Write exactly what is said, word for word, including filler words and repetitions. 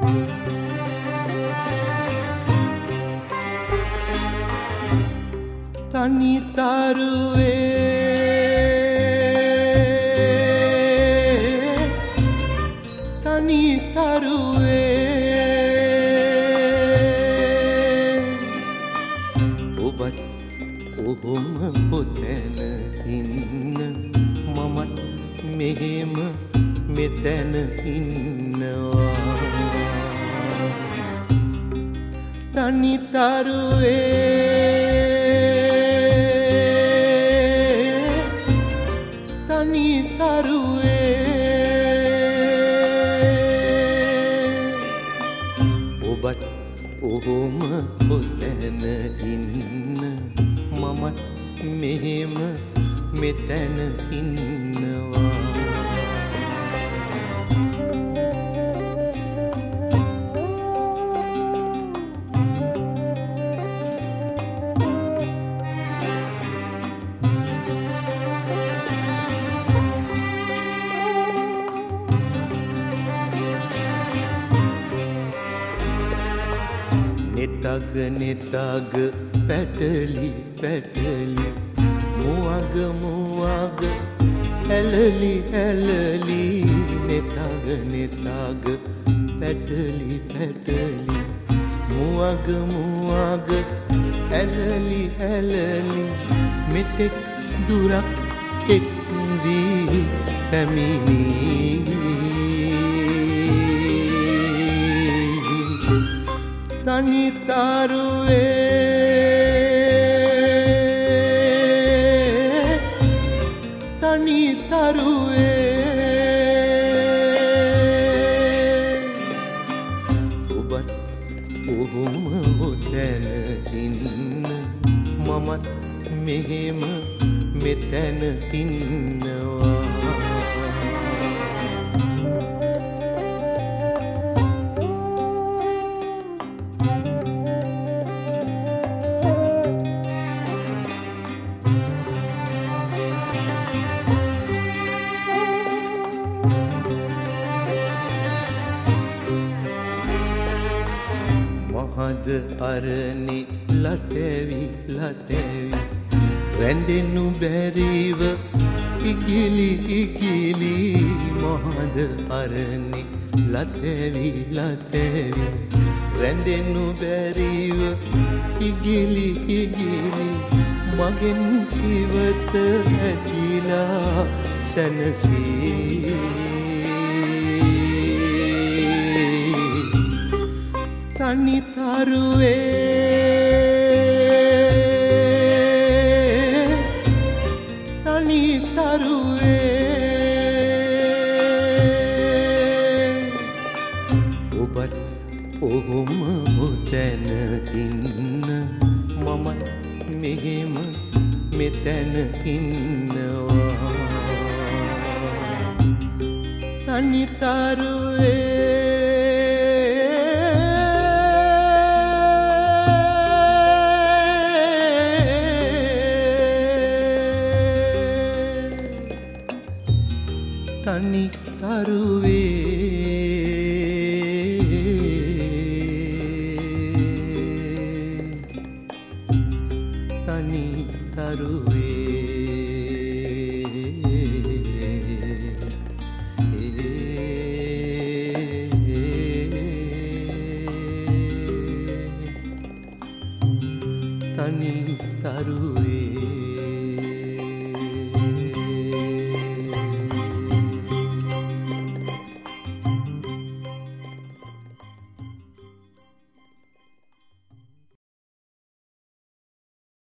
තනි තරුවේ තනි තරුවේ ඔබත් ඔහොම පොතැන ඉන්න මමත් මෙහෙම මෙතැන ඉන්නවා තනි තරුවේ තනි තරුවේ ඔබත් ඔහොම පොතැන ඉන්න මමත් මෙහෙම මෙතැන ඉන්නවා නෙතග නෙතග පැටලි පැටලි මුවග මුවග ඇලලි ඇලලි නෙතග නෙතග පැටලි පැටලි මුවග මුවග ඇලලි ඇලලි මෙතෙක් දුරක් එක් වී පැමිණි තනි තරුවේ තනි තරුවේ ඔබත් ඔහොම ඔතැන ඉන්න මමත් මෙහෙම මෙතැන ඉන්නවා මහද අරණි ලතැවි ලතැවි වැඳෙනු බැරිව ඉකිලි ඉකිලි මහද අරණි ලතැවි ලතැවි වැඳෙනු බැරිව ඉකිලි ඉකිලි මගෙන් ඉවත ඇකිලා සැනසී තනි තරුවේ තනි තරුවේ ඔබත් ඔහොම ඔතැන ඉන්න මමත් මෙහෙම මෙතැන ඉන්නවා තනි තරුවේ තනි තරුවේ තනි තරුවේ තනි තරුවේ